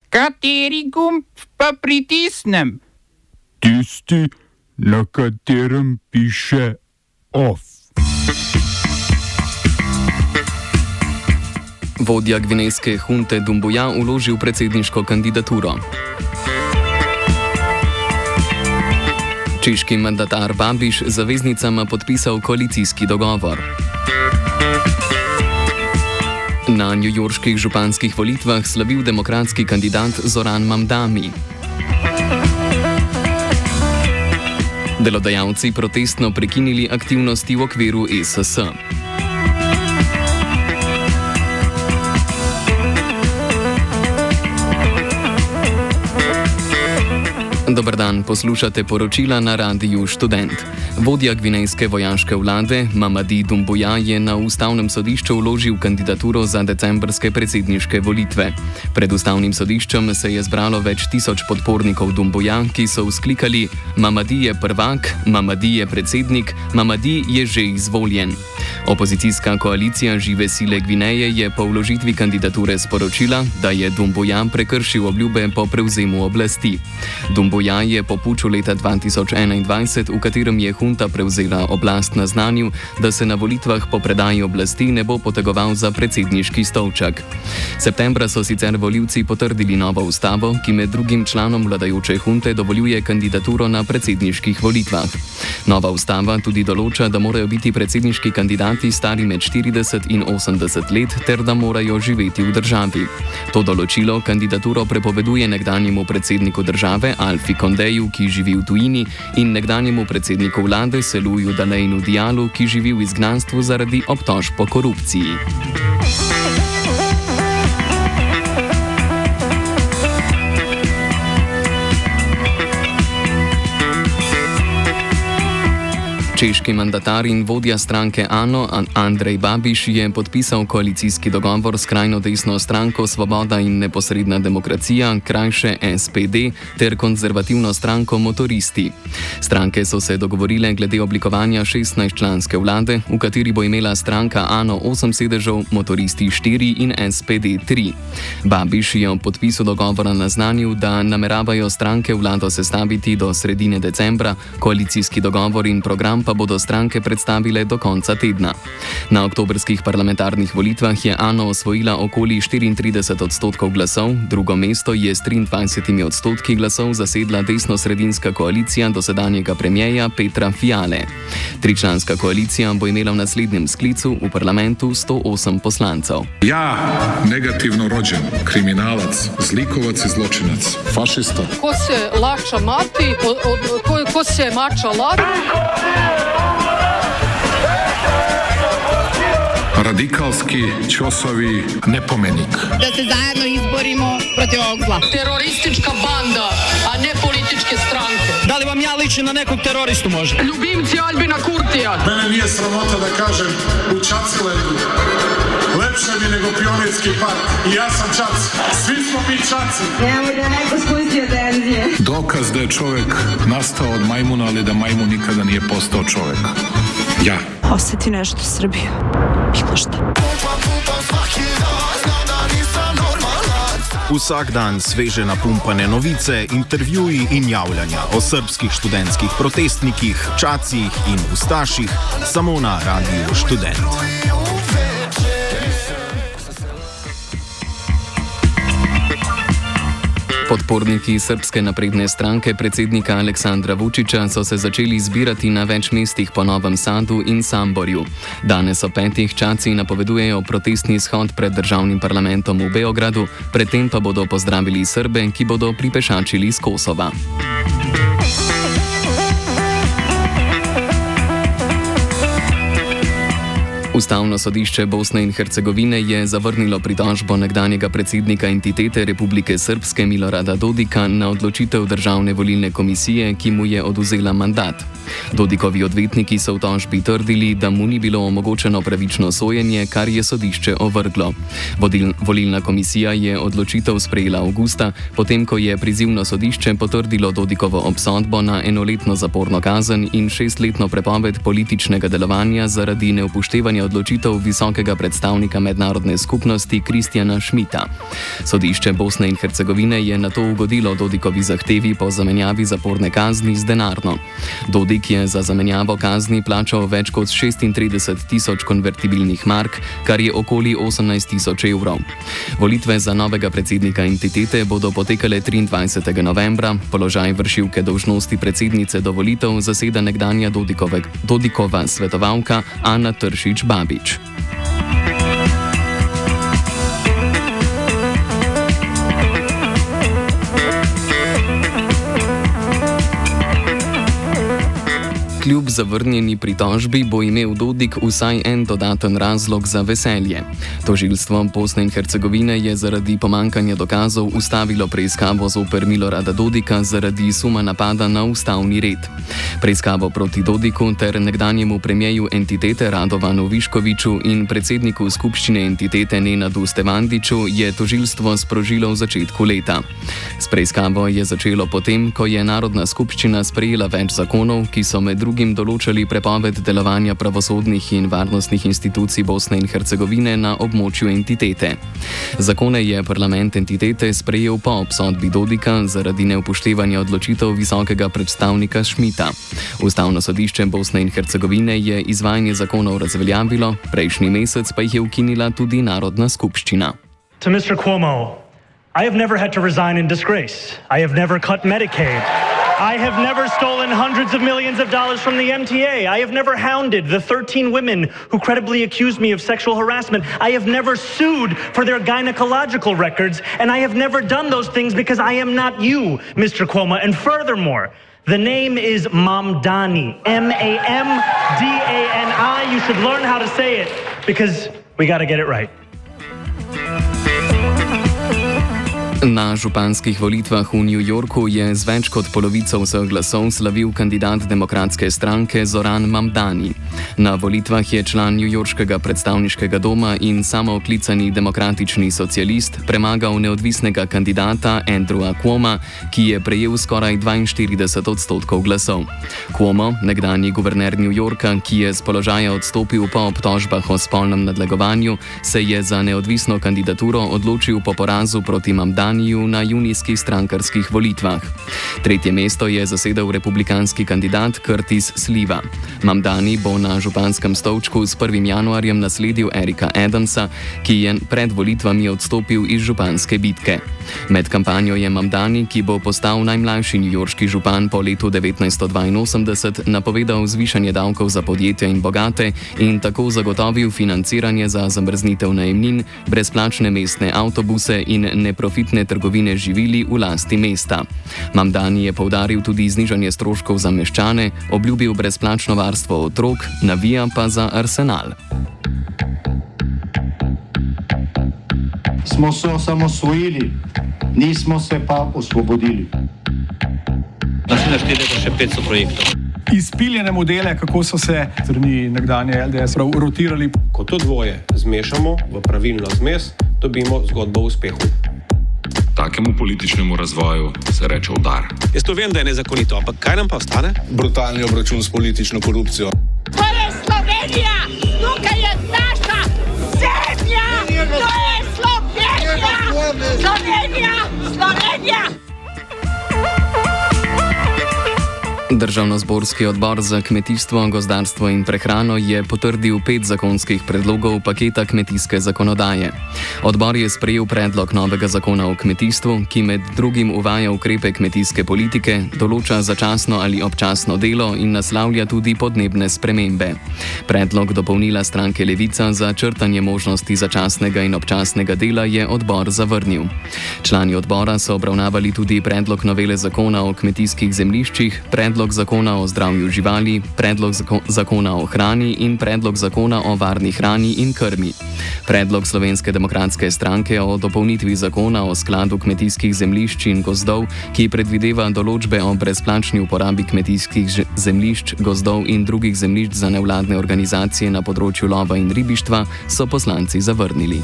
Kateri gumb pa pritisnem? Tisti, na katerem piše OFF. Vodja gvinejske hunte Dumbuya vložil predsedniško kandidaturo. Češki mandatar Babiš z zaveznicama podpisal koalicijski dogovor. Na newyorških županskih volitvah slavil demokratski kandidat Zoran Mamdani. Delodajalci protestno prekinili aktivnosti v okviru ESS. Dober dan, poslušate poročila na Radiu Študent. Vodja gvinejske vojaške vlade Mamadi Dumbuya je na ustavnem sodišču vložil kandidaturo za decembrske predsedniške volitve. Pred ustavnim sodiščem se je zbralo več tisoč podpornikov Dumbuya, ki so vzklikali: Mamadi je prvak, Mamadi je predsednik, Mamadi je že izvoljen. Opozicijska koalicija Žive sile Gvineje je po vložitvi kandidature sporočila, da je Dumbuya prekršil obljube po prevzemu oblasti. Dumbuya je po puču leta 2021, v katerem je hunta prevzela oblast, naznanil, da se na volitvah po predaji oblasti ne bo potegoval za predsedniški stolček. Septembra so sicer volivci potrdili novo ustavo, ki med drugim članom vladajoče hunte dovoljuje kandidaturo na predsedniških volitvah. Nova ustava tudi določa, da morajo biti predsedniški kandidati stari med 40 in 80 let ter da morajo živeti v državi. To določilo kandidaturo prepoveduje nekdanjemu predsedniku države Alfi Kondeju, ki živi v tujini, in nekdanjemu predsedniku vlade Seluju Dalejnu Dialu, ki živi v izgnanstvu zaradi obtožb po korupciji. Češki mandatar in vodja stranke ANO Andrej Babiš je podpisal koalicijski dogovor s skrajno desno stranko Svoboda in neposredna demokracija, krajše SPD, ter konzervativno stranko Motoristi. Stranke so se dogovorile glede oblikovanja 16-članske vlade, v kateri bo imela stranka ANO 8 sedežev, Motoristi 4 in SPD 3. Babiš je ob podpisu dogovora naznanil, da nameravajo stranke vlado sestaviti do sredine decembra, koalicijski dogovor in program pa bodo stranke predstavile do konca tedna. Na oktobrskih parlamentarnih volitvah je ANO osvojila okoli 34% glasov, drugo mesto je s 23% glasov zasedla desno-sredinska koalicija dosedanjega premierja Petra Fiale. Tričlanska koalicija bo imela v naslednjem sklicu v parlamentu 108 poslancev. Ja, negativno rođen, kriminalac, zlikovac i zločinac, fašista. Ko se lača mati, ko se mača lati. Radikalski, ćosovi, nepomenik. Da se zajedno izborimo protiv ovog zla. Teroristička banda, a ne političke stranke. Da li vam ja ličim na nekog teroristu možda? Ljubimci Albina Kurtija. Mene nije sramota da kažem u Čacilendu. Lepše mi nego Pionirski park. I ja sam Čac. Svi smo mi Čaci. Nemoj da neko spustio tenzije. Dokaz da je čovjek nastao od majmuna, ali da majmun nikada nije postao čovjek. Ja. Osjeti nešto Srbiju. Bilo šta. Vsak dan sveže napumpane novice, intervjuji in javljanja o srbskih študentskih protestnikih, čacih in ustaših samo na Radiu Študent. Podporniki Srpske napredne stranke predsednika Aleksandra Vučića so se začeli zbirati na več mestih po Novem Sadu in Samborju. Danes ob 5. čaci napovedujejo protestni shod pred državnim parlamentom v Beogradu, predtem pa bodo pozdravili Srbe, ki bodo pripešačili z Kosova. Ustavno sodišče Bosne in Hercegovine je zavrnilo pritožbo nekdanjega predsednika entitete Republike Srpske Milorada Dodika na odločitev Državne volilne komisije, ki mu je odvzela mandat. Dodikovi odvetniki so v tožbi trdili, da mu ni bilo omogočeno pravično sojenje, kar je sodišče ovrglo. Volilna komisija je odločitev sprejela avgusta, potem ko je prizivno sodišče potrdilo Dodikovo obsodbo na 1-letno zaporno kazen in 6-letno prepoved političnega delovanja zaradi neupoštevanja odločitev visokega predstavnika mednarodne skupnosti Kristjana Schmidta. Sodišče Bosne in Hercegovine je nato ugodilo Dodikovi zahtevi po zamenjavi zaporne kazni z denarno. Dodik je za zamenjavo kazni plačal več kot 36.000 konvertibilnih mark, kar je okoli 18.000 evrov. Volitve za novega predsednika entitete bodo potekale 23. novembra, položaj vršilke dolžnosti predsednice do volitev zaseda nekdanja Dodikova svetovalka Ana Tršič-Babič. Kljub zavrnjeni pritožbi bo imel Dodik vsaj en dodaten razlog za veselje. Tožilstvo Bosne in Hercegovine je zaradi pomankanja dokazov ustavilo preiskavo zoper Milorada Dodika zaradi suma napada na ustavni red. Preiskavo proti Dodiku ter nekdanjemu premijeju entitete Radovanu Viškoviću in predsedniku skupščine entitete Nenadu Stevandiću je tožilstvo sprožilo v začetku leta. S preiskavo je začelo potem, ko je Narodna skupščina sprejela več zakonov, ki so med drugim določali prepoved delovanja pravosodnih in varnostnih institucij Bosne in Hercegovine na območju entitete. Zakone je parlament entitete sprejel po obsodbi Dodika zaradi neupoštevanja odločitev visokega predstavnika Schmidta. Ustavno sodišče Bosne in Hercegovine je izvajanje zakonov razveljavilo, prejšnji mesec pa jih je ukinila tudi Narodna skupščina. To Mr. Cuomo, I have never had to resign in disgrace. I have never cut Medicaid. I have never stolen hundreds of millions of dollars from the MTA. I have never hounded the 13 women who credibly accused me of sexual harassment. I have never sued for their gynecological records, and I have never done those things because I am not you, Mr. Cuomo. And furthermore, the name is Mamdani, M-A-M-D-A-N-I. You should learn how to say it because we got to get it right. Na županskih volitvah v New Yorku je z več kot polovico vseh glasov slavil kandidat demokratske stranke Zoran Mamdani. Na volitvah je član newyorškega predstavniškega doma in samooklicani demokratični socialist premagal neodvisnega kandidata Andrewa Cuoma, ki je prejel skoraj 42% glasov. Cuomo, nekdanji guverner New Yorka, ki je z položaja odstopil po obtožbah o spolnem nadlegovanju, se je za neodvisno kandidaturo odločil po porazu proti Mamdani na junijskih strankarskih volitvah. Tretje mesto je zasedel republikanski kandidat Curtis Sliwa. Mamdani bo na županskem stolčku s 1. januarjem nasledil Erika Adamsa, ki je pred volitvami odstopil iz županske bitke. Med kampanjo je Mamdani, ki bo postal najmlajši newyorški župan po letu 1982, napovedal zvišanje davkov za podjetja in bogate in tako zagotovil financiranje za zamrznitev najemnin, brezplačne mestne avtobuse in neprofitne trgovine živili v lasti mesta. Mamdani je poudaril tudi znižanje stroškov za meščane, obljubil brezplačno varstvo otrok, navija pa za Arsenal. Smo se osamosvojili, nismo se pa osvobodili. Naslednje 4 leta še 500 projektov. Izpiljene modele, kako so se strani nekdanje LDS rotirali. Ko to dvoje zmešamo v pravilno zmes, dobimo zgodbo o uspehu. Takemu političnemu razvoju se reče udar. Jaz to vem, da je nezakonito, ampak kaj nam pa ostane? Brutalni obračun s politično korupcijo. To je Slovenija! Tukaj je naša zemlja! To je Slovenija! Slovenija! Slovenija! Državnozborski odbor za kmetijstvo, gozdarstvo in prehrano je potrdil 5 zakonskih predlogov paketa kmetijske zakonodaje. Odbor je sprejel predlog novega zakona o kmetijstvu, ki med drugim uvaja ukrepe kmetijske politike, določa začasno ali občasno delo in naslavlja tudi podnebne spremembe. Predlog dopolnila stranke Levica za črtanje možnosti začasnega in občasnega dela je odbor zavrnil. Člani odbora so obravnavali tudi predlog novele zakona o kmetijskih zemljiščih, predlog zakona o zdravju živali, predlog zakona o hrani in predlog zakona o varni hrani in krmi. Predlog Slovenske demokratske stranke o dopolnitvi zakona o skladu kmetijskih zemljišč in gozdov, ki predvideva določbe o brezplačni uporabi kmetijskih zemljišč, gozdov in drugih zemljišč za nevladne organizacije na področju lova in ribištva, so poslanci zavrnili.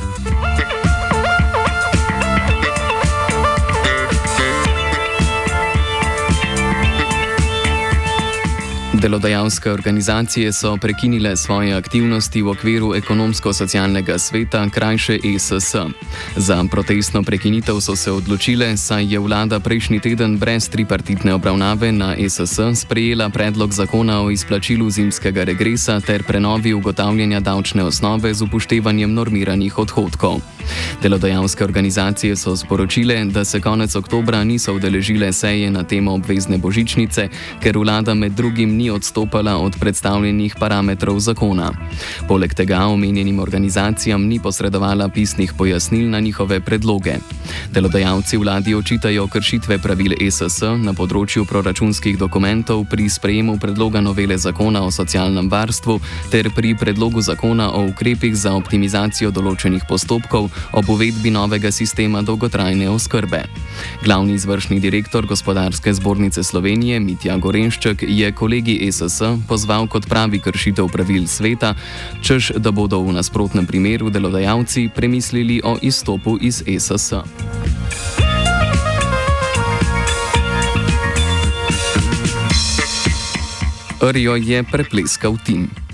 Delodajalske organizacije so prekinile svoje aktivnosti v okviru ekonomsko-socialnega sveta, krajše ESS. Za protestno prekinitev so se odločile, saj je vlada prejšnji teden brez tripartitne obravnave na ESS sprejela predlog zakona o izplačilu zimskega regresa ter prenovi ugotavljanja davčne osnove z upoštevanjem normiranih odhodkov. Delodajalske organizacije so sporočile, da se konec oktobra niso udeležile seje na temo obvezne božičnice, ker vlada med drugim ni odstopala od predstavljenih parametrov zakona. Poleg tega omenjenim organizacijam ni posredovala pisnih pojasnil na njihove predloge. Delodajalci vladi očitajo kršitve pravil ESS na področju proračunskih dokumentov pri sprejemu predloga novele zakona o socialnem varstvu ter pri predlogu zakona o ukrepih za optimizacijo določenih postopkov ob uvedbi novega sistema dolgotrajne oskrbe. Glavni izvršni direktor Gospodarske zbornice Slovenije Mitja Gorenšček je kolegi ESS pozval k odpravi kršitev pravil sveta, češ da bodo v nasprotnem primeru delodajalci premislili o izstopu iz ESS. Rjo je prepleskal Tim.